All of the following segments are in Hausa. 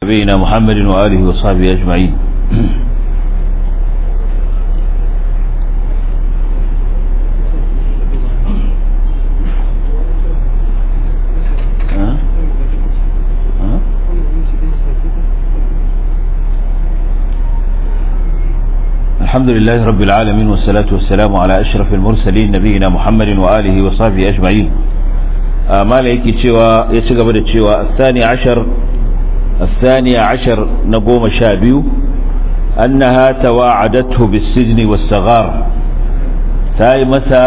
نبينا محمد وآله وصحبه أجمعين. الحمد لله رب العالمين والصلاة والسلام على أشرف المرسلين نبينا محمد وآله وصحبه أجمعين. ما لك يتشغب الثاني عشر نقوم شابيو أنها تواعدته بالسجن والصغار تاي مسا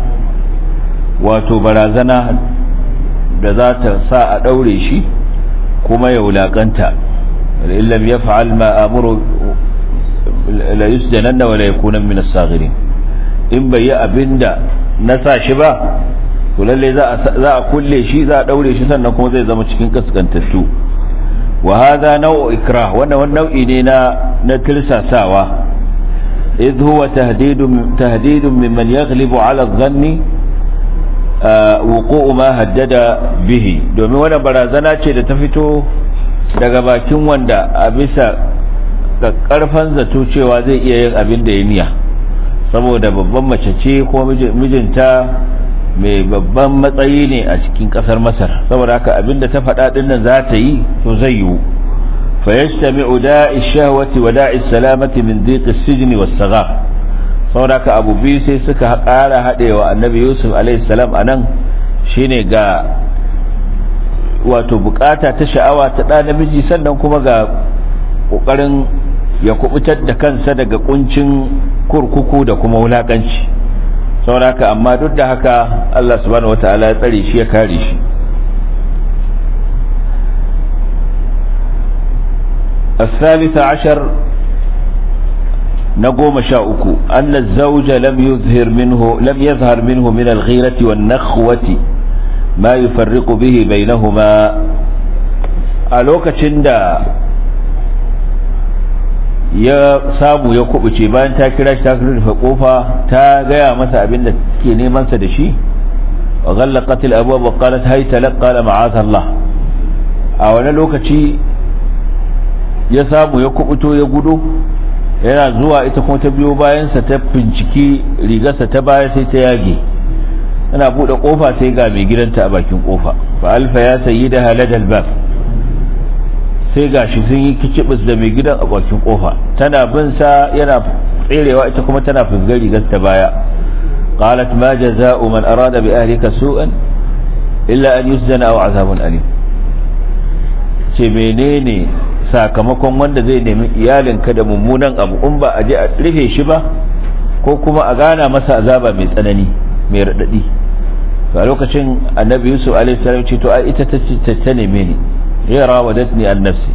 وتبرازنا بذات ساعة دوليشي كما يولاقنتا إن لم يفعل ما أمر لا يسجنن ولا يكون من الصاغرين. إن بي أبندا نسا شبا ولله ذا كل شيء ذا دوليشي سنكم زي زمشكين كسكنتتو. وهذا نوع إكراه وأنه النوع إننا نتلسى ساوى إذ هو تهديد ممن يغلب على الظن وقوع ما هدد به domin wannan barazana ce da ta fito daga bakin wanda a bisa karfan zato cewa zai iya yin abin da ya niya saboda babban mace ce ko mijinta mai babban matsayi ne a cikin kasar Masar saboda haka abinda ta faɗa din nan za ta yi to zai yi fa yastami'u da'i shahwati wa da'i salamati min dhiq as-sijn was-saghar saboda haka abu biyu sai suka ƙara haɗewa annabi Yusuf alaihi salam anan shine ga wato bukata ta sha'awa ta da namiji sannan kuma ga kokarin ya kubutar da kansa daga kuncin kurkuku da kuma wulakanci sauraka amma duk da haka Allah subhanahu wataala ya tsare shi ya kare shi. الثالث عشر نقوم شاؤك أن الزوج لم يظهر منه من الغيرة والنخوة ما يفرق به بينهما ألوك تشندا ya samu ya kubuce bayan ta kira shi ta rufe kofa ta gaya masa abin da take neman sa da shi wa ghallaqat al-abwab wa qalat hayta laq qala ma'aza Allah a wani lokaci ya samu ya kubuto ya gudu yana zuwa ita kuma ta biyo bayan sa ta binciki rigarsa ta baya sai ta yage ana bude kofa sai ga mai gidanta a bakin kofa fa alfa ya sayyidaha ladal bab sai gashi sun yi kicibis da mai gidan a bakin kofa tana bin sa yana tserewa ita kuma tana fusgar rigar ta baya qalat ma jazaa'u man arada bi ahlika su'an illa an yusjana aw azabun alim ce menene sakamakon wanda zai nemi iyalinka da mummunan abu in ba a je a rufe shi ba ko kuma a gana masa azaba mai tsanani mai radadi to a lokacin annabi Yusuf alaihi salam ce to ai ita ta neme ni ya rawadatni an nafsi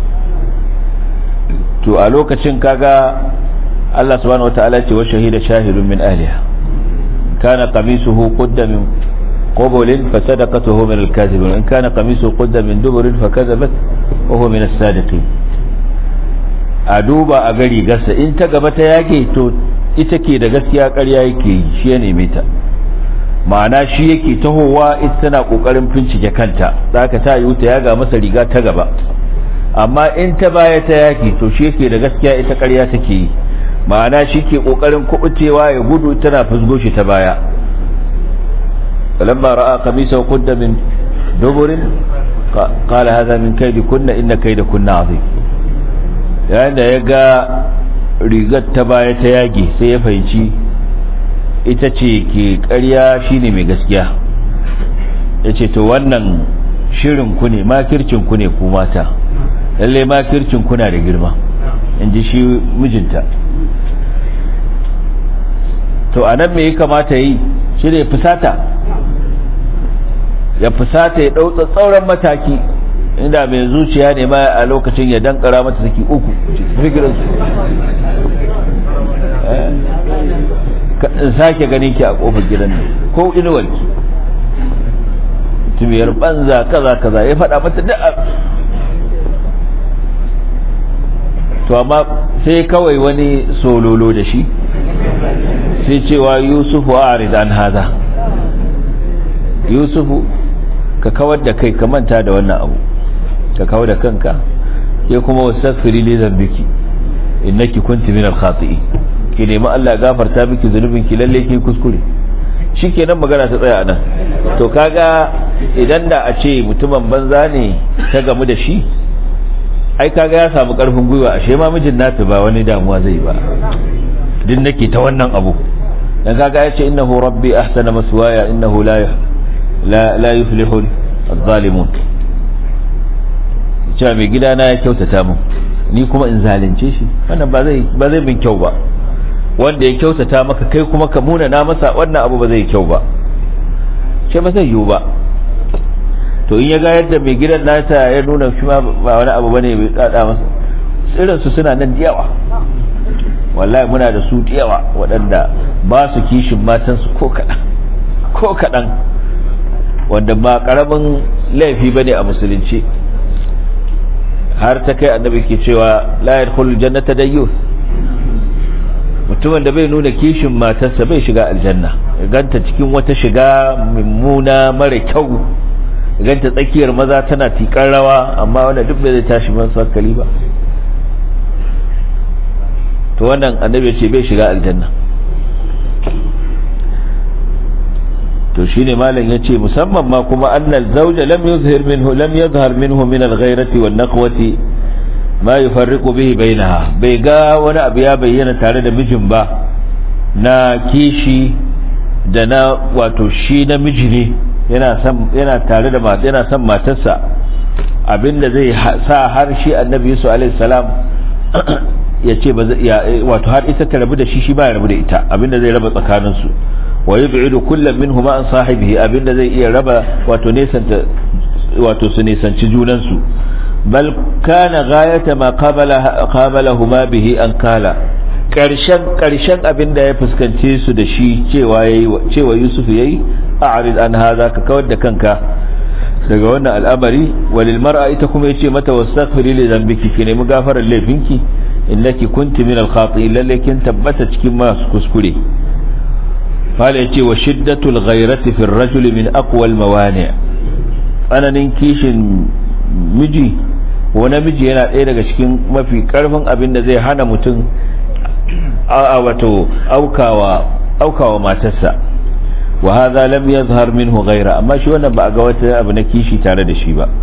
to a lokacin kaga Allah subhanahu wataala ce wa shahida shahidun min ahliha kana qamisuhu qudda min qubulin fa sadaqatuhu min al-kadhibin in kana qamisuhu qudda min duburin fa kadhabat wa huwa min as-sadiqin a duba a gari gasa in ta gaba ta yake to ita ke da gaskiya ƙarya yake shi ya neme ta ma'ana shi yake tahowa ita tana kokarin bincike kanta zaka ta yi ta yaga masa riga ta gaba amma in ta baya ta yaki to shi yake da gaskiya ita ƙarya take yi ma'ana shi ke kokarin kubutewa ya gudu tana fusgo shi ta baya falamma ra'a qamisa qudda min duburin qala hadha min kaydikunna inna kaydakunna azim yayin da ya ga rigar ta baya ta yage sai ya fahimci ita ce ke ƙarya shine mai gaskiya ya ce to wannan shirin ku ne makircin ku ne ku mata lalle makircin kuna da girma in ji shi mijinta to a nan me ya kamata yi shi ne ya fusata ya ɗau tsauran mataki inda mai zuciya ne ma a lokacin ya dankara mata saki uku fikirinsu in sake ganin ki a kofar gidan nan ko inuwarki tumiyar banza kaza ya faɗa mata da to amma sai kawai wani sololo da shi sai cewa yusufu a'rid an hada yusufu ka kawar da kai ka manta da wannan abu ka kawar da kanka ke kuma wastaghfiri li dhanbiki innaki kunti minal khati'in ki nemi Allah gafarta miki zunubin ki lalle ki kuskure shikenan magana ta tsaya anan. To kaga idan da a ce mutumin banza ne ta gamu da shi, ai kaga ya samu karfin gwiwa, ashe ma mijin nata ba wani damuwa zai ba, din nake ta wannan abu. Dan kaga ya ce innahu rabbi ahsana maswaya innahu la yuflihu adh-dhalimun, cewa mai gidana ya kyautata mun, ni kuma in zalunce shi, wannan ba zai bin kyau ba. Wanda ya kyautata maka kai kuma ka muna na masa, wannan abu ba zai kyau ba, ce ba zai yiwu ba. To in ya ga yadda mai gidan nata ya nuna shi ma ba wani abu bane bai tsada masa, irin su suna nan diyawa, wallahi muna da su diyawa waɗanda ba su kishin matansu ko kaɗan, wanda ba ƙaramin laifi bane a musulunci, har ta kai annabi ke cewa la yadkhulul jannata dayyus, mutumin da bai nuna kishin matarsa bai shiga aljanna. Ganta cikin wata shiga mummuna mara kyau, ganta tsakiyar maza tana tikar rawa, amma wanda duk bai zai tashi masu hankali ba, to wannan annabi ya ce bai shiga aljanna. to shine malam yace musamman ma kuma annal zawja lam yuzhar minhu min al-ghayrati wan naqwati ma yufarriqu bihi bainaha, bai ga wani abu ya bayyana tare da mijin ba na kishi da na wato shi namiji ne yana tare da mata, yana son matarsa, abinda zai sa har shi annabi Yusuf alaihi salam ya ce wato har ita ta rabu da shi ba ya rabu da ita, abinda zai raba tsakaninsu. wa yub'idu kullam minhuma an sahibihi, abinda zai iya raba wato nesanta wato su nisanci junansu. bal kana ghayata ma qabalahuma bihi an kala, karshen abinda ya fuskance su da shi cewa Yusuf yayi a'rid an hadha, ka kawar da kanka daga wannan al'amari. walil mar'a, ita kuma yace mata wastaghfiri li dhanbiki, ki nemi gafarar laifinki, innaki kunti min al-khati'in, lalle kin tabbata cikin masu kuskure. fala yace wa shiddatul ghayrati fi ar-rajuli min aqwa al-mawani', tsananin kishin miji ko namiji yana ɗaya daga cikin mafi karfin abin da zai hana mutum wato aukawa matarsa. wa hadha lam yadhhar minhu ghayra, amma shi wannan ba a ga wata abu na kishi tare da shi ba.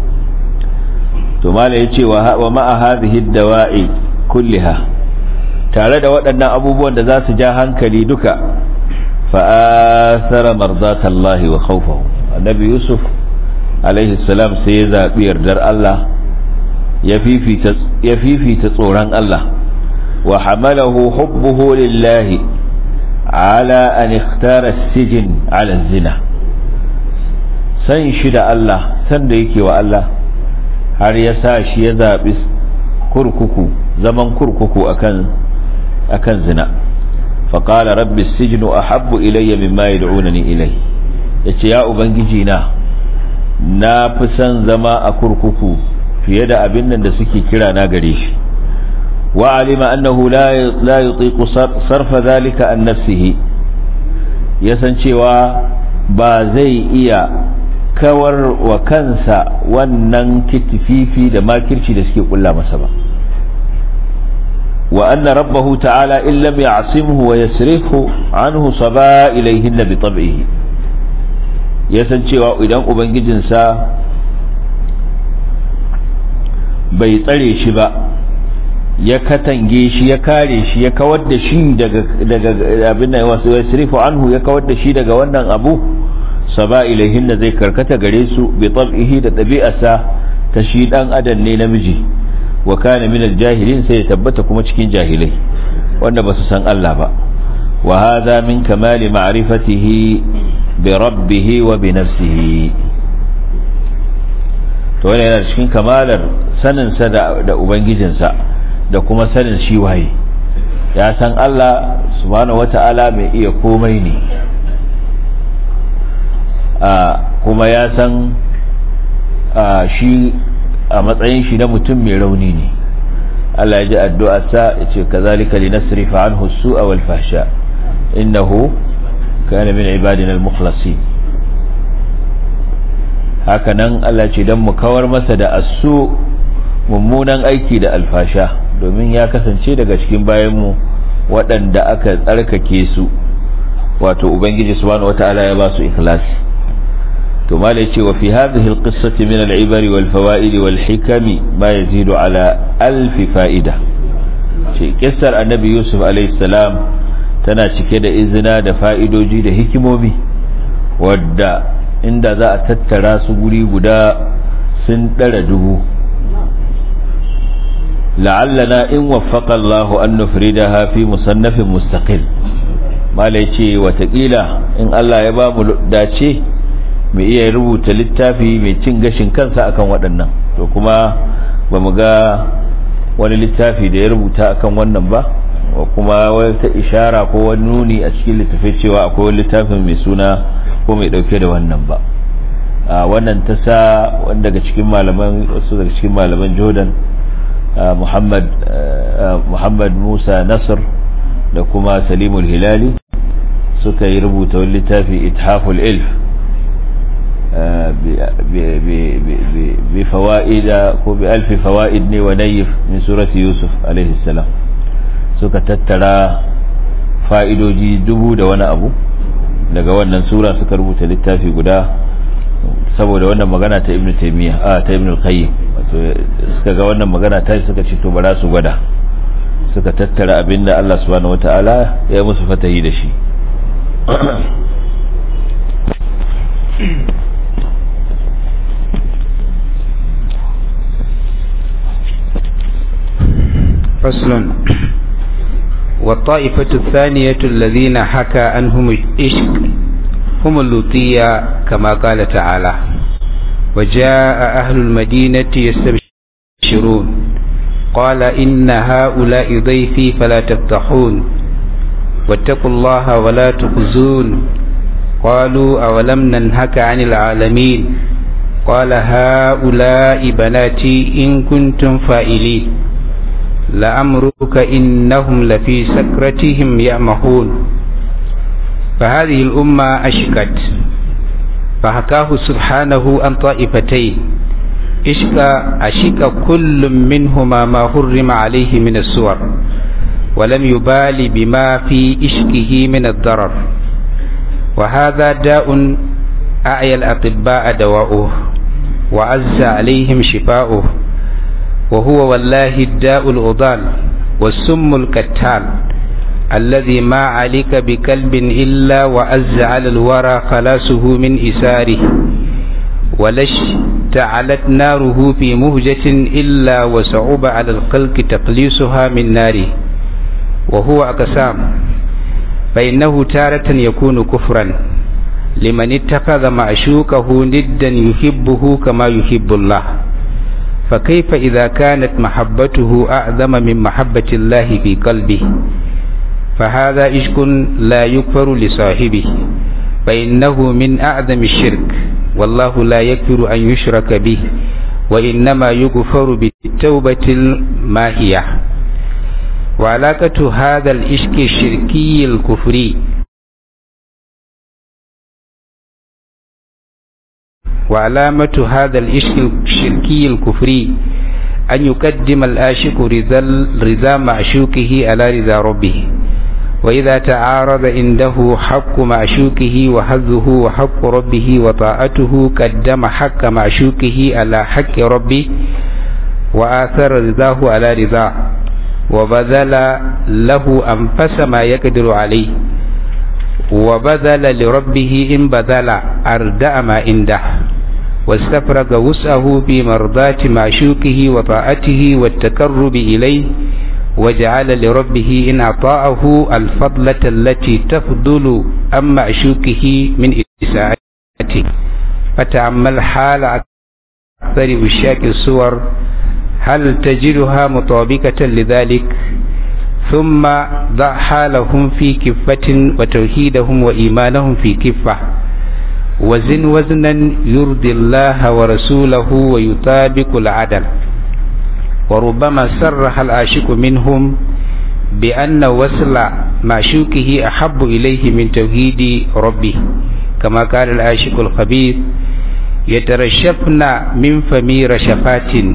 to mala yace wa ma'a hadhihi ad-dawa'i kulliha, tare da waɗannan abubuwan da za su ja hankali duka, fa athara mardatallahi wa khawfahu, annabi Yusuf alaihi salam sai ya zabi yardar Allah, ya fifita tsoron Allah. wa hamalahu hubbuhu lillahi ala an ikhtara as-sijn ala az-zina, san shi da Allah, san da yake wa Allah, har ya sa shi ya zabi zaman kurkuku akan zina. faqala rabbi as-sijnu ahabbu ilayya mimma yad'unani ilayhi, yace ya ubangiji na fi son zama a kurkuku fiye da abin nan da suke kira na gare shi. wa alima annahu la yutiqu sarfa dhalika an nafsihi, ya san cewa ba zai iya kawar wa kansa wannan kitififi da makirci da suke kulla masa ba. wa anna rabbahu ta'ala in lam ya'simhu wa yasrifhu anhu saba ilayhinna bi tab'ihi, ya san cewa idan ubangijinsa bai tsare shi ba, ya katange shi, ya kare shi, ya kawar da shi daga abin da wasu yasrifu anhu, ya kawar da shi daga wannan abu, saba ilaihinna zai karkata gare su bi tab'ihi, da ɗabi'arsa ta shi dan adam ne namiji. wa kana min al-jahilin, sai ya tabbata kuma cikin jahilai wanda ba su san Allah ba. wa hadha min kamali ma'rifatihi bi rabbihi wa bi nafsihi, to wannan yana cikin kamalar sanin sa da ubangijinsa da kuma sanin shi waye. ya san Allah subhanahu wata'ala mai iya komai ne, kuma ya san shi a matsayin shi na mutum mai rauni ne. Allah ya ji addu'arsa, ya ce kazalika linasrifa anhu as-su'a wal fahsha innahu kana min ibadina al-mukhlasin. haka nan Allah ce dan mu kawar masa da as-su mummunan aiki da alfasha, domin ya kasance daga cikin bayanmu waɗanda aka tsarkake su, wato ubangiji subhanahu wata'ala ya ba su ikhlasi. to malai ce wa fi hadhihi alqissati min al'ibari wal fawaid wal hikami ma yazidu ala alf fa'ida. ce kissar annabi yusuf alayhi salam tana cike da izina da fa'idoji da hikimomi wadda inda za a tattara su guri guda sun dara dubu. la'allana in waffaqa Allahu an nufridaha fi musannafin mustaqil. malai ce watakila in Allah ya ba mu dace mu iya rubuta littafi mai cin gashin kansa akan waɗannan. to kuma ba mu ga wani littafi da ya rubuta akan wannan ba, wa kuma wata ishara ko wani nuni a cikin littafai cewa akwai wani littafin mai suna ko mai dauke da wannan ba. wannan ta sa wanda daga cikin malaman Jordan, Muhammad Musa Nasr da kuma Salimul Hilali suka yi rubuta wani littafi Ithaful Ilf bi fawaida ko bi alfi fawaid ne wa nayif min surati Yusuf alaihi salam. suka tattara fa'idoji 1000 da wani abu daga wannan sura, suka rubuta littafi guda saboda wannan magana ta Ibn Taymiyyah ta Ibn al-Qayyim. wato suka ga wannan magana ta suka ce to bara su gwada, suka tattara abinda Allah subhanahu wataala ya musu fatahi da shi. فصل. والطائفة الثانية الذين حكى عنهم الإشك هم اللوطية كما قال تعالى: وجاء أهل المدينة يستبشرون قال إن هؤلاء ضيفي فلا تفتحون واتقوا الله ولا تخزون قالوا أولم ننهك عن العالمين قال هؤلاء بناتي إن كنتم فاعلين لأمرك إنهم لفي سكرتهم يعمهون. فهذه الأمة أشكت، فحكاه سبحانه عن طائفتين أشك كل منهما ما حرم عليه من السور، ولم يبال بما في إشكه من الضرر. وهذا داء أعيا الأطباء دواؤه وعز عليهم شفاؤه، وهو والله الداء الأضال والسم الكتال الذي ما عليك بكلب إلا وعز على الورى خلاصه من إساره، ولش تعلت ناره في مهجة إلا وصعب على الخلق تقليصها من ناره. وهو أقسام، فإنه تارة يكون كفرا لمن اتخذ معشوقه ندا يحبه كما يحب الله، فكيف إذا كانت محبته أعظم من محبة الله في قلبه؟ فهذا إشك لا يكفر لصاحبه، فإنه من أعظم الشرك، والله لا يكفر أن يشرك به، وإنما يغفر بالتوبة الماهية. وعلاقة هذا الإشك الشركي الكفري وعلامة هذا الإشك الشركي الكفري أن يقدم الآشك رضا معشوقه على رضا ربه، وإذا تعارض عنده حق معشوقه وحظه وحق ربه وطاعته قدم حق معشوقه على حق ربه وآثر رضاه على رضاه، وبذل له أنفس ما يقدر عليه، وبذل لربه إن بذل أردأ ما عنده، واستفرغ وسعه في مرضاة معشوقه وطاعته والتقرب إليه، وجعل لربه إن أطاعه الفضلة التي تفضل عن معشوقه من إساءته. فتأمل حال أكثر عشاق الصور، هل تجدها مطابقة لذلك؟ ثم ضع حالهم في كفة وتوحيدهم وإيمانهم في كفة، وزن وزنا يرضي الله ورسوله ويطابق العدل. وربما صرح العاشق منهم بأن وصل معشوقه أحب إليه من توحيد ربه، كما قال العاشق الخبيث: يترشفن من فمي رشفات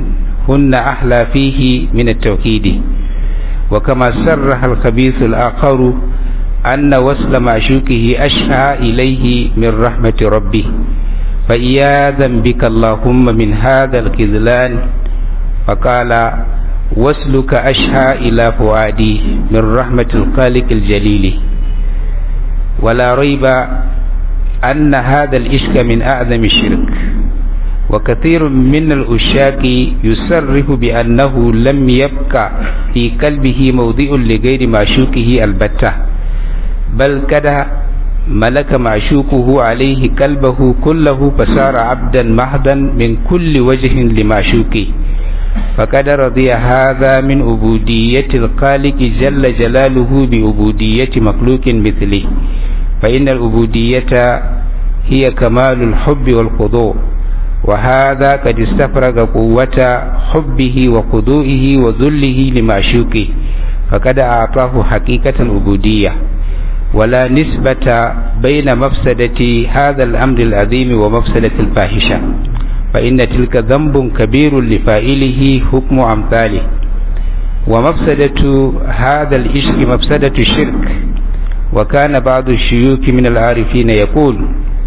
هن أحلى فيه من التوحيد. وكما صرح الخبيث الآخر أن وصل معشوقه أشهى إليه من رحمة ربه، فإياذا بك اللهم من هذا الخذلان، فقال وصلك أشهى إلى فؤادي من رحمة الخالق الجليل. ولا ريب أن هذا الإشك من أعظم الشرك، وكثير من الأشاك يصرح بأنه لم يبقى في قلبه موضع لغير معشوقه البتة، بل قد ملك معشوقه عليه قلبه كله فصار عبدا محضا من كل وجه لمعشوقه، فقد رضي هذا من عبودية الخالق جل جلاله بعبودية مخلوق مثله، فإن العبودية هي كمال الحب والخضوع، وهذا قد استفرغ قوة حبه وخضوعه وذله لمعشوقه، فقد أعطاه حقيقة العبودية. ولا نسبة بين مفسدة هذا الأمر العظيم ومفسدة الفاحشة، فإن تلك ذنب كبير لفاعله حكم أمثاله. ومفسدة هذا الإشك مفسدة الشرك. وكان بعض الشيوخ من العارفين يقول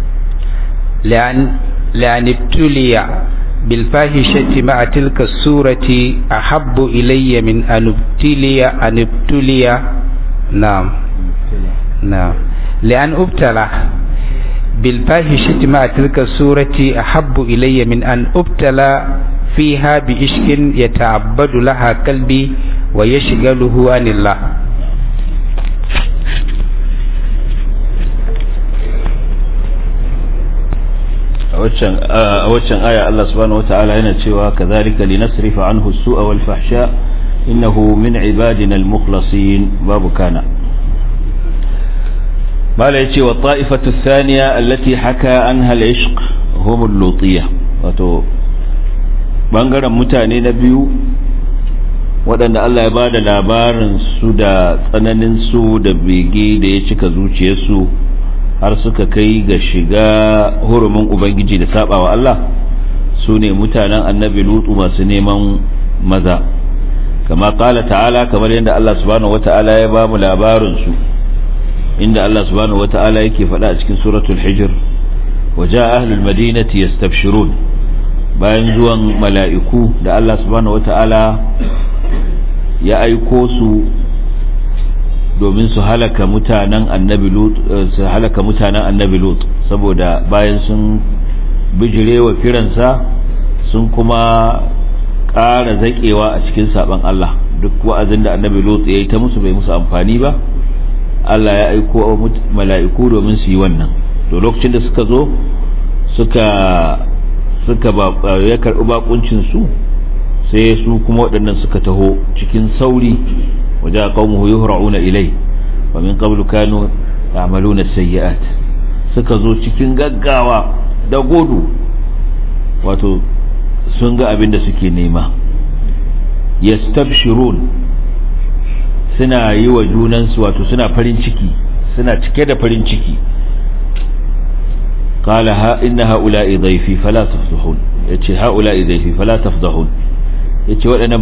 لأن ابتلي بالفاحشة مع تلك السورة أحب إلي من أن ابتلي لأن أبتلى بالفاحشة مع تلك السورة أحب إلي من أن أبتلى فيها بإشك يتعبد لها قلبي ويشغله عن الله. a waccan aya Allah subhanahu wata'ala yana cewa kazalika linasrifa anhu as-su'a wal fahsha innahu min ibadina al-mukhlasin babu kana. mala yace wa ta'ifatu ath-thaniya allati haka anha al-ishq hum al-lutiyya, wato bangaren mutane na biyu waɗanda Allah ya bada labarin su da tsananin su da bege da ya cika zuciyarsu har suka kai ga shiga hurumin ubangiji da sabawa Allah, su ne mutanen annabi lutu masu neman maza, kama kala ta'ala, kamar yadda Allah subhanahu wata'ala ya ba mu labarin su, inda Allah subhanahu wata'ala yake faɗa a cikin suratul hijr, waja ahlul madinati yastabshirun, bayan zuwan mala'iku da Allah subhanahu wata'ala ya aiko su domin su halaka mutanen annabi lut saboda bayan sun bijirewa kiransa sun kuma ƙara zaƙewa a cikin saban Allah. Duk wa'azin da annabi lut ya yi ta musu bai musu amfani ba, Allah ya aiko mala'iku domin su yi wannan. To lokacin da suka zo ya karɓi bakuncin su, sai su kuma waɗannan suka taho cikin sauri, وجاء قومه يهرعون إليه ومن قبل كانوا يعملون السيئات, suka zo cikin gaggawa da gudu, wato sun ga abin da suke nema. yastabshirun, suna yi wa junansu, wato suna farin ciki, suna cike da farin ciki. qala inna haula'i dhayfi fala tafdhun, yace haula'i dhayfi fala tafdhun, yace waɗannan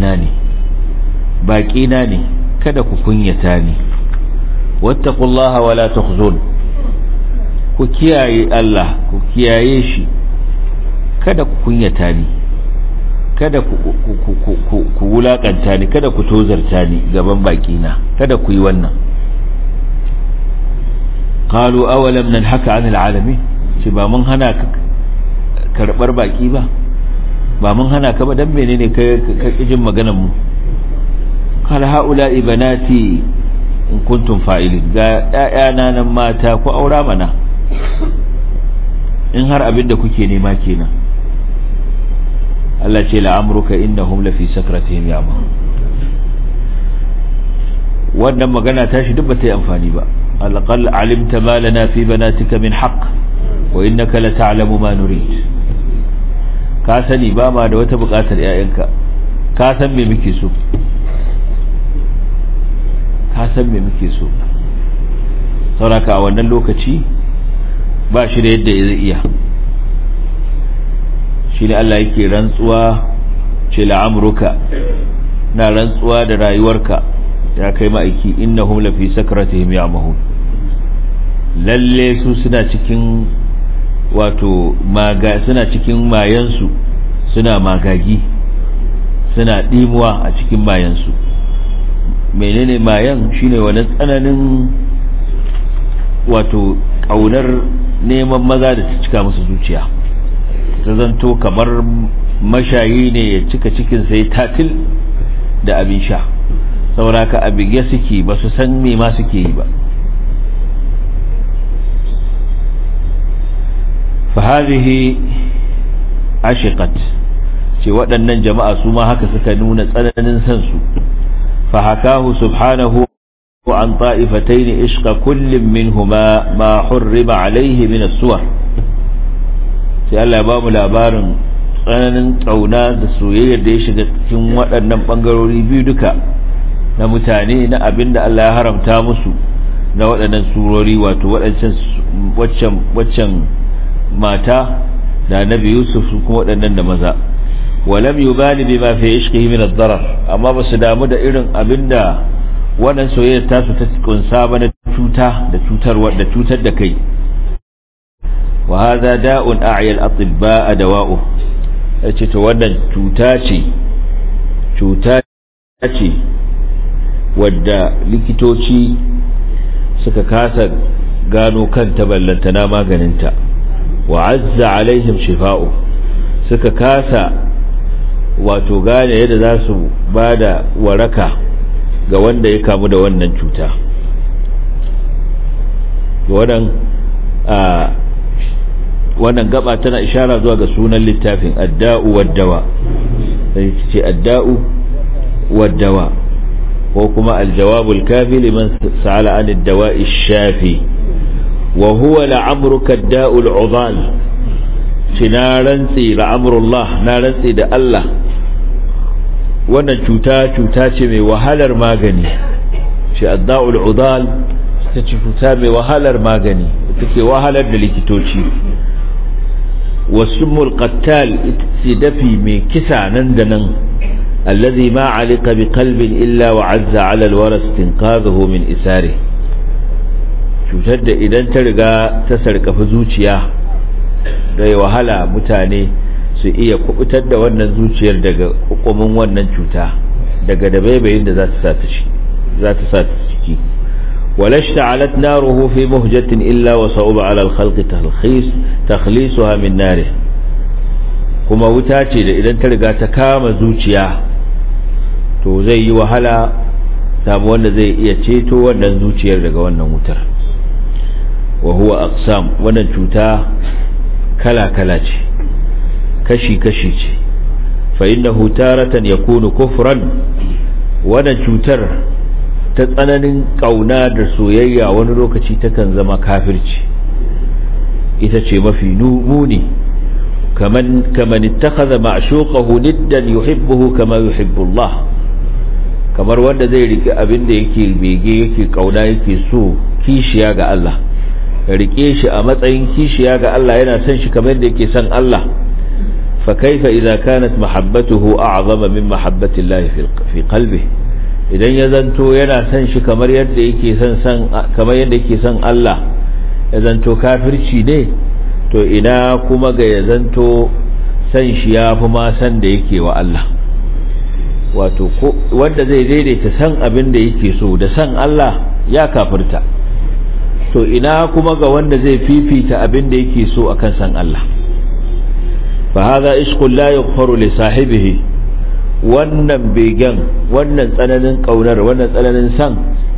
baƙina ne kada ku kunyata ni. wattaqullaha wala tukhzun, ku kiyaye Allah, ku kiyaye shi, kada ku kunyata ni, kada ku wulakanta ni, kada ku tozarta ni gaban baƙina, kada ku yi wannan. qalu awalam nanhaka 'anil 'alamin, ce ba mun hana ka karbar baki ba mun hana ka ba, dan menene ka jin maganar mu. qala haula'i banati in kuntum fa'ilin, ga ƴaƴana nan mata ku aura mana in har abin da kuke nema kenan. Allah ce la'amruka innahum lafi sakratihim ya'mahun. wannan magana tashi duk ba ta yi amfani ba. alqal alimta ma lana fi banatika min haqq wa innaka la ta'lamu ma nurid. ka sani ba ma da wata bukatar ƴaƴanka, ka san me muke so, ka san me muke so. sauraka a wannan lokaci ba shi da yadda zai iya. shi ne Allah yake rantsuwa ce la'amruka na rantsuwa da rayuwarka ya kai ma'aiki innahum lafi sakratihim ya'mahun lalle su suna cikin wato suna cikin mayansu suna magagi suna dimuwa a cikin mayansu. Menene mayan? Shine wani tsananin wato kaunar neman maza da ta cika musu zuciya, ta zanto kamar mashayi ne ya cika cikin sai tatil da abin sha, sauraka abige suke ba su san me ma suke yi ba. فهذه عشقت ce waɗannan jama'a su ma haka suka nuna tsananin san su. فحكاه سبحانه عن طائفتين عشق كل منهما ما حرم عليه من الصور. sai Allah ya ba mu labarin tsananin ƙauna da soyayya da ya shiga cikin waɗannan ɓangarori biyu duka na mutane, na abinda Allah ya haramta musu na waɗannan surori, wato waccan mata da Nabi Yusuf su kuma waɗannan da maza. walam yubali bima fi ishqihi min ad-darar, amma ba su damu da irin abinda wannan soyayya ta su ta kunsa ba na cuta da cutar da kai. wa hadha da'un a'ya al-atibba dawa'u, yace to wannan cuta ce wadda likitoci suka kasa gano kanta ballantana maganinta. وعز عليهم شفاؤه, suka kasa wato gane yadda za su bada waraka ga wanda ya kamu da wannan cuta. Wannan gaba tana ishara zuwa ga sunan littafin adda'u wad-dawa, sai ce adda'u wad-dawa ko kuma al-jawabul kafi liman sa'ala an ad-dawa'i ash-shafi وهو لعمرك الداء العضال. نارنسي لعمر الله, نارنسي da Allah, wannan cuta ce mai wahalar magani. shi adda'ul udal ta ce cuta mai wahalar magani, take wahalar da likitoci. wasumul qattal, ita dafi mai kisa nan da nan. alladhi ma alika bi qalbin illa wa azza ala alwaras tinqadhuhu min isari, cutar da idan ta riga ta sarkafi zuciya da ya wahala mutane su iya kubutar da wannan zuciyar daga hukumin wannan cuta, daga dabaibayin da za ta sa ta ciki. walashta'alat naruhu fi muhjatin illa wa sa'uba 'ala al-khalqi takhlisuha min narihi, kuma wuta ce da idan ta riga ta kama zuciya to zai yi wahala samu wanda zai iya ceto wannan zuciyar daga wannan wutar. wa huwa aqsam, wannan cuta kala-kala ce, kashi-kashi ce. fa innahu taratan yakunu kufran, wannan cutar ta tsananin kauna da soyayya wani lokaci takan zama kafirci, ita ce mafi muni. kaman ittakhadha ma'shuqahu niddan yuhibbuhu kama yuhibbu Allah, kamar wanda zai rike abin da yake bege, yake kauna, yake so kishiya ga Allah, ya rike shi a matsayin kishiya ga Allah, yana son shi kamar da yake son Allah. fa kaifa idza kanat mahabbatuhu a'zama min mahabbati Allah fi qalbihi, idan ya zanto yana son shi kamar yadda yake son Allah, ya zanto kafirci ne, to ina kuma ga ya zanto san shi ya fi ma san da yake wa Allah. wato wanda zai daidaita san abin da yake so da san Allah ya kafirta, to ina kuma ga wanda zai fifita abin da yake so akan san Allah. fa hadha ishqul la yughfaru li sahibihi, wannan begen, wannan tsananin kaunar, wannan tsananin san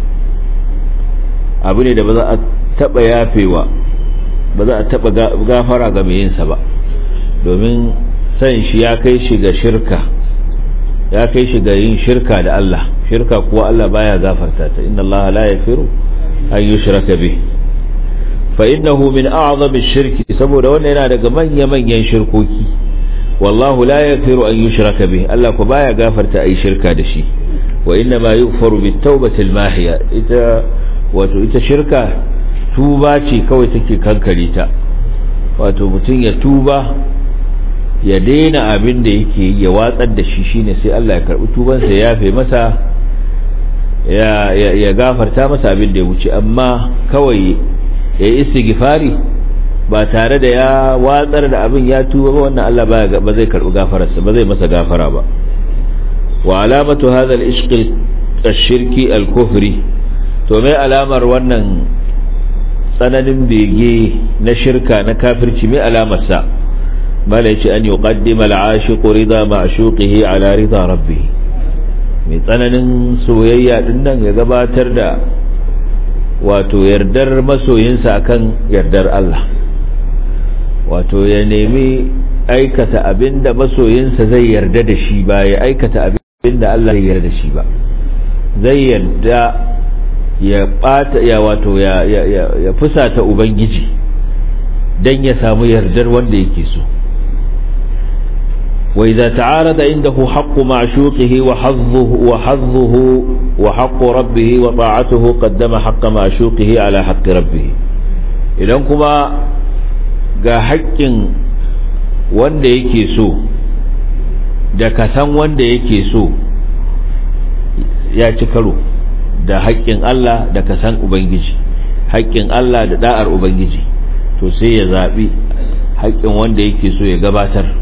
abu ne da ba za a taba yafewa, ba za a taba gafara ga mai yinsa ba, domin san shi ya kai shi ga shirka, ya kai shi ga yin shirka da Allah. shirka kuwa Allah baya gafarta ta, inna Allah la yaghfiru an yushraka bih. fa innahu min a'zami ash-shirki, saboda wannan yana daga manyan shirkoki. wallahu la yaghfiru an yushraka bih, Allah ko baya gafarta ai shirka da shi. wa inna ma yughfaru bit-tawbati al-mahiya, ita shirka tuba ce kawai take kankare ta. wato mutum ya tuba ya daina abin da yake ya watsar da shi, shine sai Allah ya karbi tubansa, ya yafe masa, ya gafarta masa abin da ya wuce. amma kawai ya yi istighfari ba tare da ya watsar da abin ya tuba ba, wannan Allah ba zai karbi gafararsa, ba zai masa gafara ba. wa alamatu hadha al-ishq al-shirki al-kufri, to mai alamar wannan tsananin bege na shirka na kafirci, mai alamarsa mala yace an yuqaddima al-ashiq rida ma'shuqihi ala rida rabbih, mai tsananin soyayya din nan ya gabatar da wato yardar masoyinsa akan yardar Allah, wato ya nemi aikata abinda masoyinsa zai yarda da shi ba ya aikata abinda Allah zai yarda da shi ba. zai yarda ya bata ya wato ya fusata ubangiji dan ya samu yardar wanda yake so. wa idza ta'arada indahu haqqu ma'shuqihi wa hadduhu wa haqqu rabbih wa ta'atuhu qaddama haqqa ma'shuqihi ala haqqi rabbih, idan kuma ga haƙƙin wanda yake so da kasan wanda yake so ya ci karo da haƙƙin Allah da kasan Ubangiji, haƙƙin Allah da da'ar Ubangiji, to sai ya zaɓi haƙƙin wanda yake so ya gabatar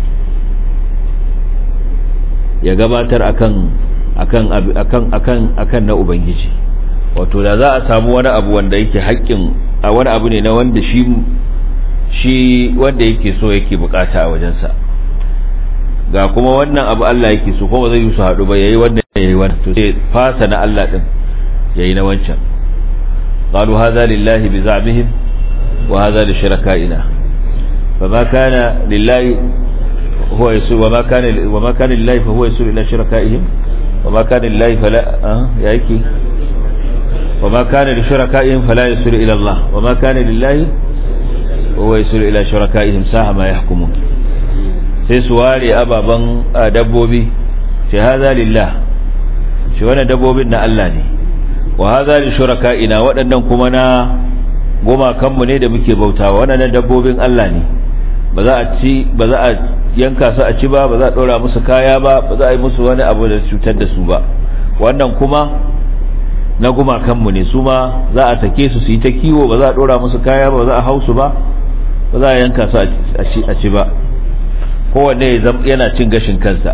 akan na Ubangiji. wato da za a samu wani abu wanda yake haƙƙin a wani abu ne na wanda shi wanda yake so yake bukata a wajensa, ga kuma wannan abu Allah yake so, kuma zai yi su haɗu ba, yayi wannan yayi wannan, to sai fasa na Allah din yayi na wancan. qalu hadha lillahi bi za'mihim wa hadha li shurakaina fama kana lillahi huwa yasul wa ma kana lillahi fa huwa yasul ila shurakaihim wa ma kana lillahi fala yaki wa ma kana li shurakaihim fala yasul ila Allah wa ma kana lillahi huwa yasul ila shurakaihim sa'a ma yahkumun. sai su ware ababen dabbobi, ce haza lillah, shi wannan dabbobin na Allah ne, wa haza li shuraka'ina, waɗannan kuma na gumakanmu ne da muke bautawa, waɗannan dabbobin Allah ne, ba za a yanka su a ci ba, ba za a ɗora musu kaya ba, ba za a yi musu wani abu da cutar da su ba. wannan kuma na gumakanmu ne, su ma za a sake su yi ta kiwo, ba za a ɗora musu kaya ba, ba za a hausu ba, ba za a yanka su a ci ba, kowanne yana cin gashin kansa.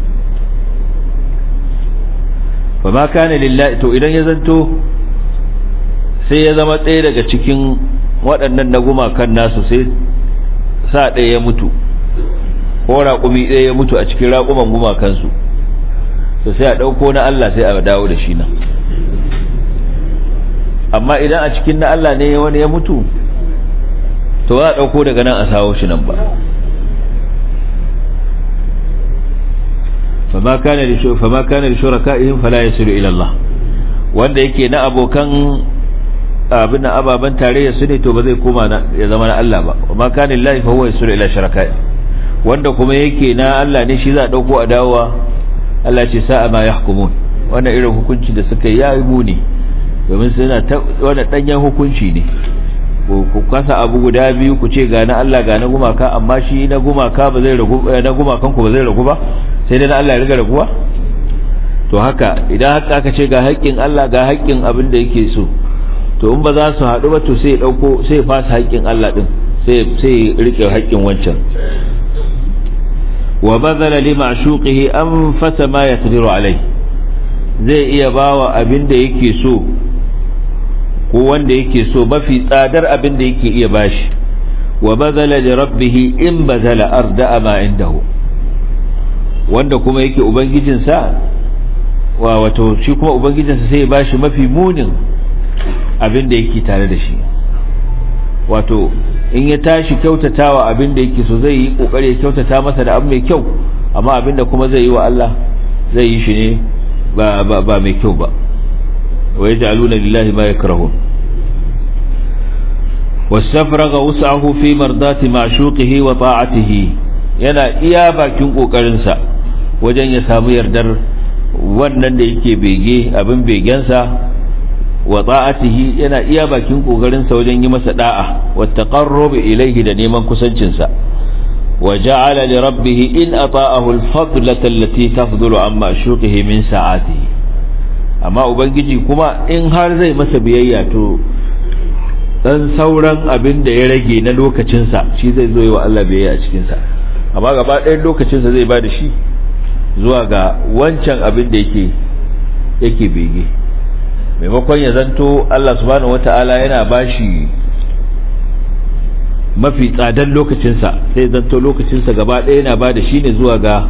fa ma kana lillahi, to idan ya zanto sai ya zama ɗaya daga cikin waɗannan na gumakan nasu, sai sa ɗaya ya mutu ko raƙumi ɗaya ya mutu a cikin raƙuman gumakansu, to sai a ɗauko na Allah sai a dawo da shi nan. amma idan a cikin na Allah ne wani ya mutu, to za a ɗauko daga nan a sawo shi nan ba. فما كان لشركائهم فلا يصل إلى الله, wanda yake na abokan abin ababan tarayya su ne, to ba zai koma ya zama na Allah ba. وما كان لله فهو يصل إلى شركائه, wanda kuma yake na Allah ne shi za a dauko a dawowa. Allah ce sa'a ma yahkumun, wannan irin hukunci da suka yi ya yi muni, domin suna wannan danyen hukunci ne. ku kasa abu guda biyu ku ce ga na Allah ga na gumaka, amma shi na gumaka ba zai ragu, na gumakan ku ba zai ragu ba, sai dai na Allah ya riga raguwa. to haka idan haka aka ce ga haƙƙin Allah ga haƙƙin abin da yake so, to in ba za su haɗu ba, to sai dauko sai fasa haƙƙin Allah din, sai rike haƙƙin wancan. wa badala li ma'shuqihi anfasa ma yaqdiru alai, zai iya bawa abin da yake so ko wanda yake so mafi tsadar abin da yake iya bashi. wa bazala li rabbih in bazala arda ma indahu, wanda kuma yake ubangijinsa wato shi kuma ubangijinsa sai ya bashi mafi munin abin da yake tare da shi. wato in ya tashi kyautatawa abin da yake so, zai yi kokari ya kyautata masa da abu mai kyau, amma abin da kuma zai yi wa Allah zai yi shi ne ba mai kyau ba. wa yaj'aluna lillahi ma yakrahun. واستفرغ وسعه في مرضات معشوقه وطاعته, yana iya bakin kokarinsa wajen ya samu yardar wannan da yake bege abin begensa, wa ta'atihi, yana iya bakin kokarinsa wajen yi masa da'a, wa taqarrub ilayhi, da neman kusancinsa. وجعل لربه إن أطاءه الفضلة التي تفضل عن معشوقه من ساعاته أما أبنجي كما إن هذا masa biyayya to dan sauran abin da ya rage na lokacinsa shi zai zo yi wa Allah biyayya a cikinsa, amma gaba ɗayan lokacinsa zai ba da shi zuwa ga wancan abin da yake bege, maimakon ya zanto Allah subhanahu wata'ala yana bashi mafi tsadan lokacinsa, sai zanto lokacinsa gaba ɗaya yana ba da shi ne zuwa ga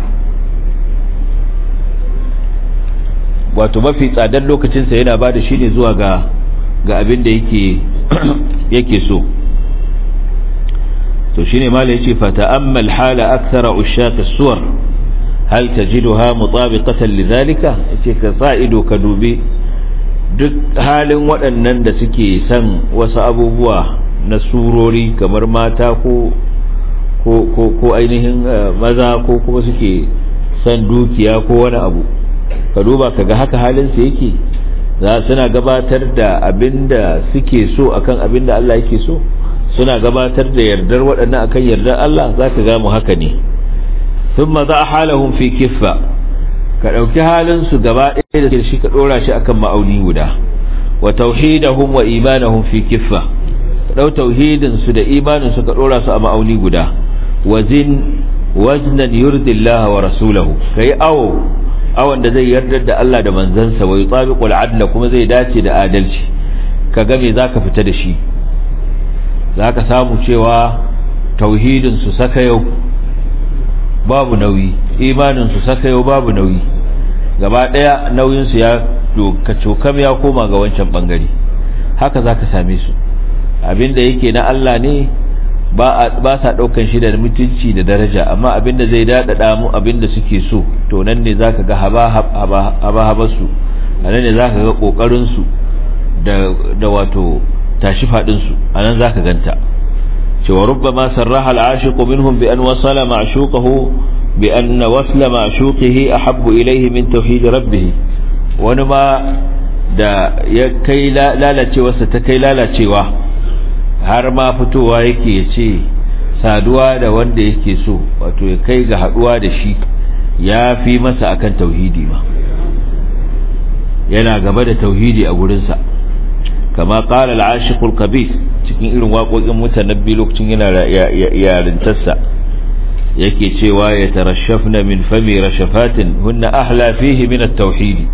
wato mafi tsadan lokacinsa yana ba da shi ne zuwa ga abin da yake so. to shine malai yace fa ta'ammal hala akthara ushaq as-suwar hal tajiduha mutabiqatan lidhalika, yace ka sa ido ka dubi duk halin waɗannan da suke son wasu abubuwa na surori kamar mata ko ainihin maza ko kuma suke son dukiya ko wani abu, ka duba kaga haka halinsu yake, suna gabatar da abinda suke so akan abinda Allah yake so, suna gabatar da yardar waɗannan akan yardar Allah, zaka ga mu haka ne. thumma za halahum fi kiffa, ka dauki halin su gaba ɗaya da shi ka dora shi akan ma'auni guda, wa tauhidahum wa imanahum fi kiffa, ka dau tauhidin su da imanin su ka dora su a ma'auni guda, waznan yurdi Allah wa rasulahu, kai awon da zai yarda da Allah da manzansa, wa yutabiqul adla, kuma zai dace da adalci, kaga me zaka fita da shi. zaka samu cewa tauhidin su saka yau babu nauyi, imanin su saka yau babu nauyi, gaba daya nauyin su ya cokam ya koma ga wancan bangare. haka zaka same su, abinda yake na Allah ne ba sa daukan shi da mutunci da daraja, amma abinda zai dadada mu abinda suke so, to nan ne zaka ga haba su, anan ne zaka ga kokarin su da wato tashi fadin su, anan zaka ganta cewa rubbama sarraha al-ashiq minhum bi an wasala ma'shuqahu bi an wasla ma'shuqihi ahabbu ilayhi min tauhid rabbih. wani ma da ya kai lalacewarsa ta kai lalacewa, har ma fitowa yake ya ce saduwa da wanda yake so, wato ya kai ga haduwa da shi ya fi masa akan tauhidi ma, yana gaba da tauhidi a gurinsa. kama qala al-ashiq al-kabir, cikin irin waƙoƙin mutanabbi lokacin yana yarintarsa yake cewa ya tarashafna min fami rashafatin hunna ahla fihi min at-tauhid,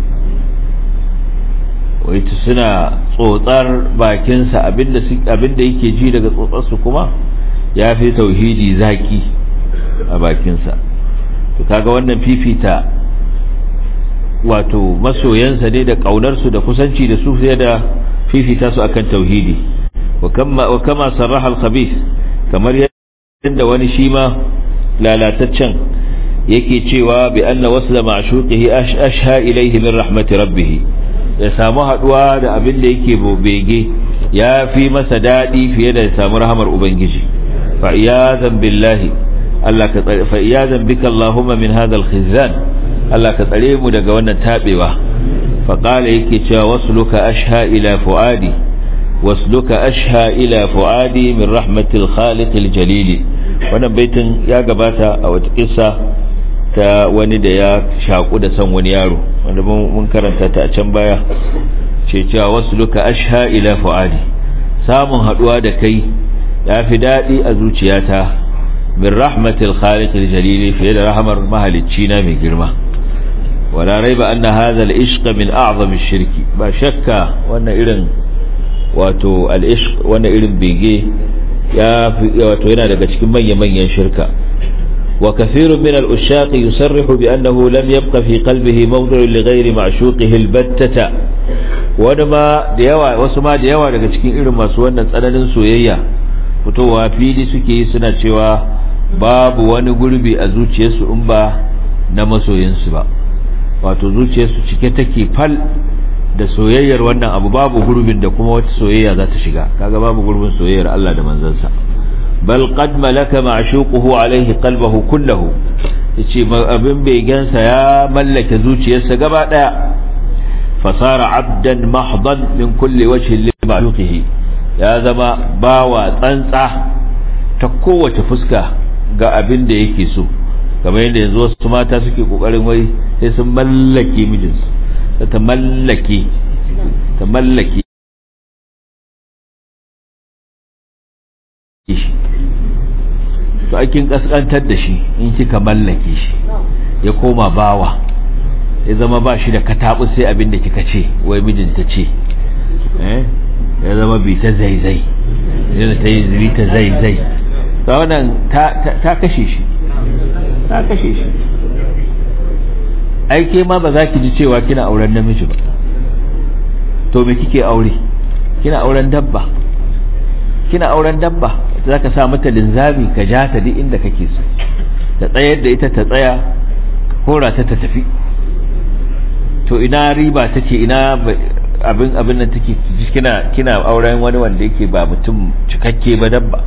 wai suna tsotsar bakinsa abinda yake ji daga tsotsarsu kuma ya fi tauhidi zaki a bakinsa. to kaga wannan fifita wato masoyansa ne da kaunarsu da kusanci da su sai da fifita su akan tauhidi. wa kama sarraha al-khabith, kamar yadda wani shi ma lalataccen yake cewa bi anna wasla ma'shuqihi ashha ilayhi min rahmati rabbih, ya samu haduwa da abin da yake bege ya fi masa dadi fiye da ya samu rahamar ubangiji. fa iyazan billahi, Allah ka tsare, fa iyazan bika Allahumma min hadha al-khizlan, Allah ka tsare mu daga wannan tabewa. fa qala yake cewa wasluka ashha ila fuadi, wasluka ashha ila fuadi min rahmatil khaliq al-jalil. wannan baitin ya gabata a wata kissa ta wani da ya shaku da san wani yaro, wanda mun karanta ta a can baya, ce cewa wasluka ashha ila fuadi, samun haduwa da kai ya fi dadi a zuciyata min rahmatil khaliq al-jalil, fiye da rahmar mahalicci na mai girma. wala raiba anna hadha al-ishq min a'zam ash-shirk, ba shakka wannan irin wato al-ishq, wannan irin bege ya wato yana daga cikin manyan shirka. wa kathirun min al-ushaq yusarrihu bi annahu lam yabqa fi qalbihi mawdi'un li ghayri ma'shuqihi al-battata. wani ma da yawa, wasu ma da yawa daga cikin irin masu wannan tsananin soyayya fitowa fili suke yi suna cewa babu wani gurbi a zuciyarsu in ba na masoyinsu ba, wato zuciyarsu cike take fal da soyayyar wannan abu, babu gurbin da kuma wata soyayya za ta shiga. kaga babu gurbin soyayyar Allah da manzansa. bal qad malaka ma'shuquhu alayhi qalbahu kullahu, yace abin begensa ya mallake zuciyarsa gaba daya. fasara abdan mahdan min kulli wajhin li ma'shuqihi, ya zama bawa tsantsa ta kowace fuska ga abin da yake so, kamar yadda yanzu wasu mata suke kokarin wai sai sun mallake mijinsu, ta mallake shi, to akin kaskantar da shi in kika mallake shi ya koma bawa, ya zama ba shi da katabu sai abin da kika ce wai mijinta ce, ya zama bi ta zaizai, yana ta yi zuri ta zaizai, ta wannan ta kashe shi, ta kashe shi. Aike ma ba za ki ji cewa kina auren namiji ba, to me kike aure? Kina auren dabba, kina auren dabba. Za ka sa mata linzami ka ja ta duk inda kake so, ta tsayar da ita ta tsaya, kora ta tafi. To ina riba take, ina abin nan take? Kina auren wani wanda yake ba mutum cikakke ba, dabba.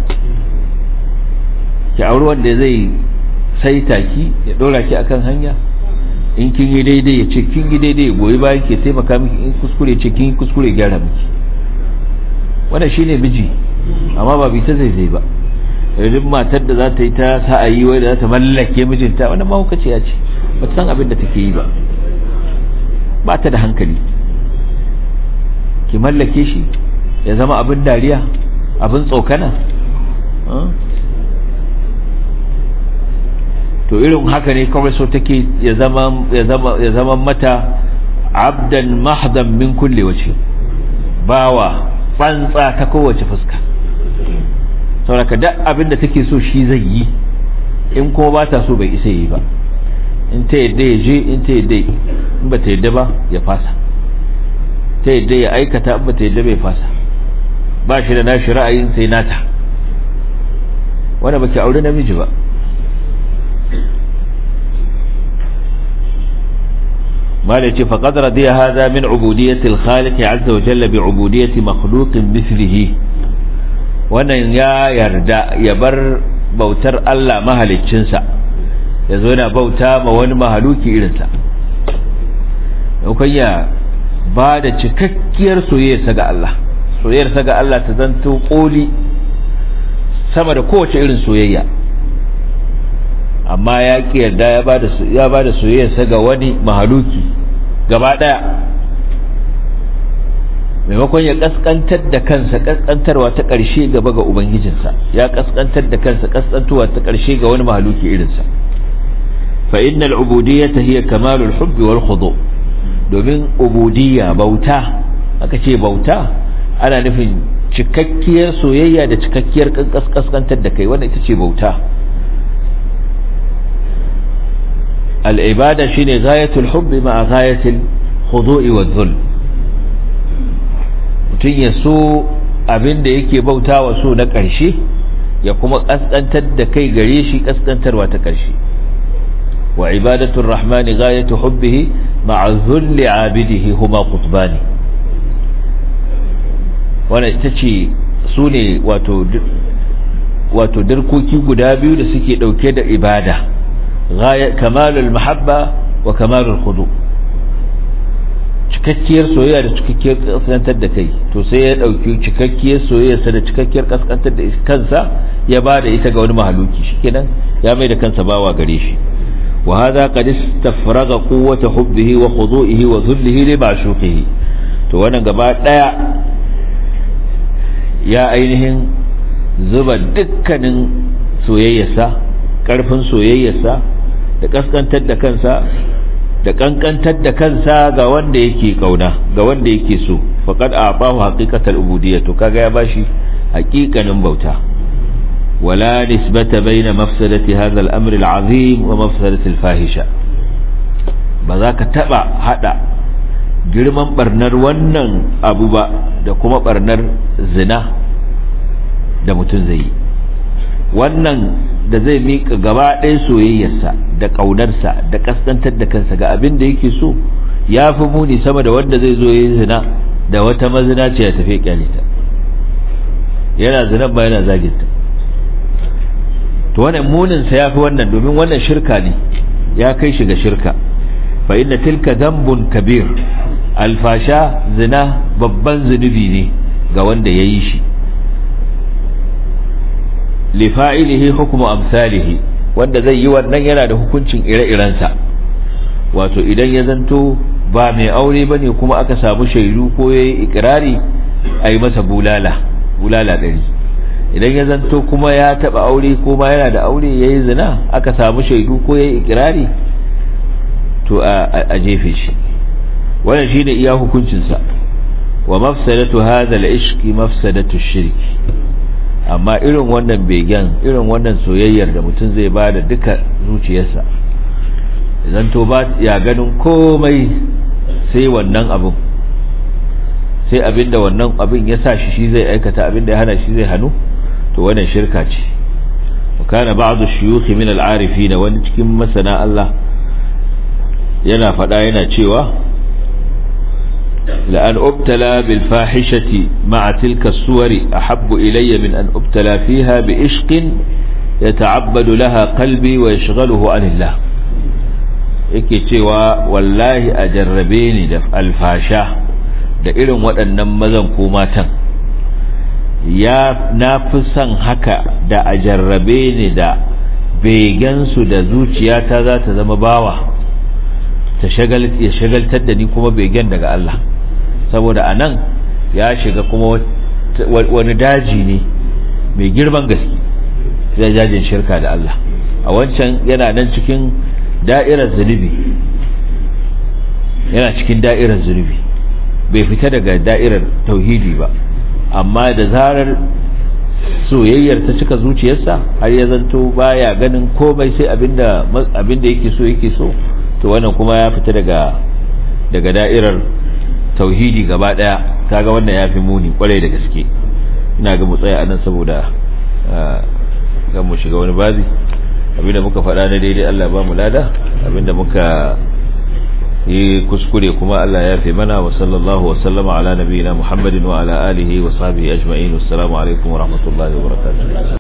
Ki auri wanda zai saita ki, ya dora ki akan hanya, in kin yi daidai ya ce kin yi daidai, goyi bayan ke taimaka miki, in kuskure ce kin yi kuskure gyara miki. Wannan shine miji, amma ba bita zai ba. Irin matar da za ta yi ta sa'ayi wai da za ta mallake mijinta, wannan mahaukaciya ce, ba ta san abin da take yi ba, ba ta da hankali. Ki mallake shi ya zama abin dariya, abin tsokana. To irin haka ne kawai so take ya zama mata abdan mahdan min kulli wace, bawa tsantsa ta kowace fuska. Saboda duk abin da take so shi zai yi, in kuma ba ta so bai isa yi ba. In ta yadda ya je, in ta yadda, in ba ta yadda ba ya fasa, ta yadda ya aikata, in ba ta yadda bai fasa. Ba shi da nashi ra'ayin sai nata. wanda baki aure namiji ba. ماذا يقول فقد رضي هذا من عبودية الخالق عز وجل بعبودية مخلوق مثله wannan ya yarda ya bar bautar Allah mahaliccinsa ya zo yana bauta ma wani mahaluki irinsa, ya ba da cikakkiyar soyayyarsa ga Allah, soyayyarsa ga Allah ta zanto koli sama da kowace irin soyayya, amma ya ki yarda ya ba da soyayyarsa ga wani mahaluki gaba daya, maimakon ya kaskantar da kansa kaskantarwa ta ƙarshe gaba ga ubangijinsa, ya kaskantar da kansa kaskantarwa ta ƙarshe ga wani mahaluki irinsa. fa innal ubudiyyata hiya kamalul hubbi wal khudu, domin ubudiyya bauta, aka ce bauta ana nufin cikakkiyar soyayya da cikakkiyar kaskantar da kai, wannan ita ce bauta. al ibada shine ghayatul hubbi ma'a ghayatil khudu'i wal dhul, mutum ya so abin da yake bauta wa so na ƙarshe ya kuma ƙasƙantar da kai gare shi ƙasƙantarwa ta ƙarshe. wa ibadatul rahmani ghayatu hubbihi ma'a dhulli 'abidihi huma qutbani, wannan ita ce su ne wato dirkoki guda biyu da suke ɗauke da ibada, kamalul mahabba wa kamalul khudu, cikakkiyar soyayya da cikakkiyar kaskantar da kai. To sai ya dauki cikakkiyar soyayyarsa da cikakkiyar kaskantar da kansa ya bada ita ga wani mahaluki, shikenan ya mai da kansa bawa gare shi. wa hadha qad istafraga quwwata hubbihi wa khudu'ihi wa dhullihi li ma'shuqihi, to wannan gaba daya ya ainihin zuba dukkanin soyayyarsa, karfin soyayyarsa da kaskantar da kansa da kankantar da kansa ga wanda yake kauna, ga wanda yake so. faqad a'tahu haqiqatal ubudiyyah, to kaga ya bashi haqiqanin bauta. wala nisbata bayna mafsadati hadha al-amr al-'azim wa mafsadati al-fahisha, ba za ka taba hada girman barnar wannan abu ba da kuma barnar zina da mutum zai yi. wannan da zai mika gaba ɗaya soyayyarsa da ƙaunarsa da kaskantar da kansa ga abin da yake so ya fi muni sama da wanda zai zo yin zina da wata mazina ce ya tafi kyalita, yana zinan ba yana zaginta. to wannan muninsa ya fi wannan, domin wannan shirka ne, ya kai shi ga shirka. fa inna tilka dhanbun kabir, alfasha zina babban zunubi ne ga wanda ya yi shi. li fa'ilihi hukmu amsalihi, wanda zai yi wannan yana da hukuncin ire-irensa. Wato idan ya zanto ba mai aure bane kuma aka samu shaidu ko yayi ikrari, ayi masa bulala 100. idan ya zanto kuma ya taba aure ko ma yana da aure yayi zina aka samu shaidu ko yayi ikrari, to a jefe shi. wannan shine iya hukuncin sa. wa mafsadatu hadha al-ishq mafsadatu ash-shirk. amma irin wannan begen, irin wannan soyayyar da mutum zai bada duka zuciyarsa, idan to ba ya ganin komai sai wannan abin, sai abinda wannan abin ya sa shi zai aikata, abinda ya hana shi zai hanu, to wannan shirka ce. kana ba'd ash-shuyukh min al-arifin, wani cikin masana Allah yana fada yana cewa la an ubtala bil fahishati ma'a tilka as-suwari ahabbu ilayya min an ubtala fiha bi ishqin yata'abbadu laha qalbi wa yashghaluhu 'anillah. yake cewa wallahi a jarrabe ni da alfasha da irin waɗannan mazan ko matan, na fi son haka da a jarrabe ni da begensu da zuciyata za ta zama bawa, ya shagaltar da ni kuma begen daga Allah. saboda anan ya shiga kuma wani daji ne mai girman gaske, zai jajin shirka da Allah. a wancan yana nan cikin da'irar zunubi, yana cikin da'irar zunubi, bai fita daga da'irar tauhidi ba. amma da zarar soyayyar ta cika zuciyarsa har ya zanto baya ganin komai sai abinda yake so, to wannan kuma ya fita daga da'irar tauhidi gaba daya. kaga wannan yafi muni kwarai da gaske. ina ga mu tsaya anan saboda ga mu shiga wani bazi. abinda muka faɗa na daidai Allah ba mu lada, abinda muka yi kuskure kuma Allah ya fi mana. wa sallallahu wa sallama ala nabiyina Muhammadin wa ala alihi wa sahbihi ajma'in. assalamu alaikum wa rahmatullahi wa barakatuh.